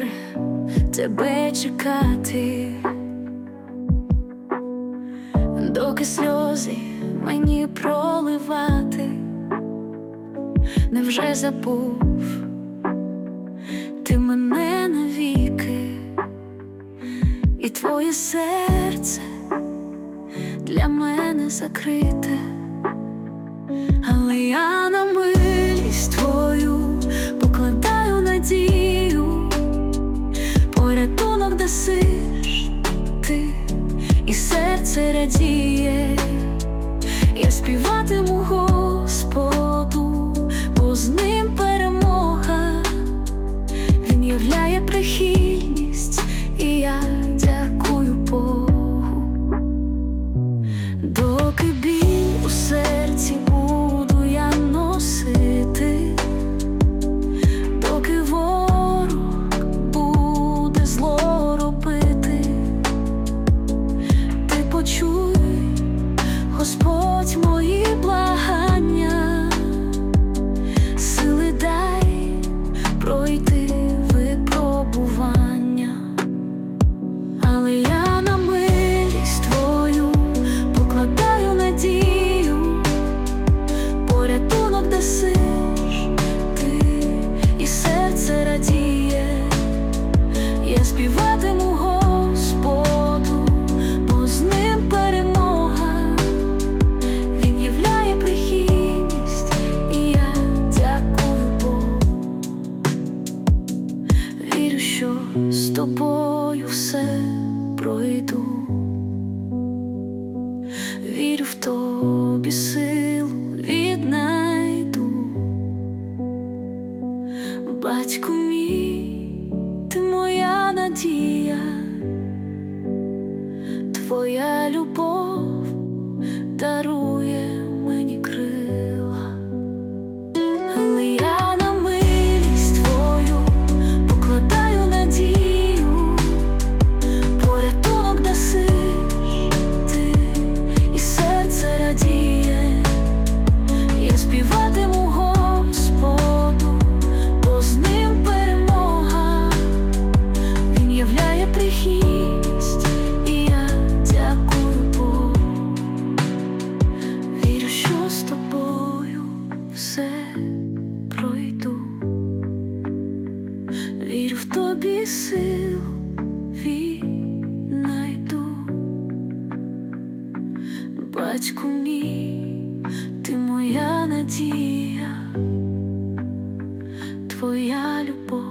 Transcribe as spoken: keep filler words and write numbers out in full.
може тебе чекати, доки сльози мені проливати. Невже забув ти мене навіки, і твоє серце для мене закрите? Але я на милість твою покладаю надію, порятунок дасиш ти, і серце радіє. Я співатиму Господу, бо з ним перемога. Він являє прихильність, і я дякую Богу. Доки біль у серці буду я носити, доки ворог буде зло робити, ти почуй, Господь, мої благання, сили дай пройти випробування. Але я на милість твою покладаю надію, порятунок дасиш ти, і серце радіє. Я співатиму Господу, бо з ним перемога. Він являє прихильність, і я дякую Богу. Вірю, що з тобою все пройду, вірю, в тобі силу віднайду. Батько мій, ти моя надія, твоя любов дарує мені крила. Але я на милість твою покладаю надію, порятунок дасиш ти, і серце радіє. Я співатиму Господу, бо з ним перемога. Він являє прихильність, і я дякую Богу. Вірю, що з тобою все пройду, вірю, в тобі силу віднайду. Батько мій, ти моя надія, твоя любов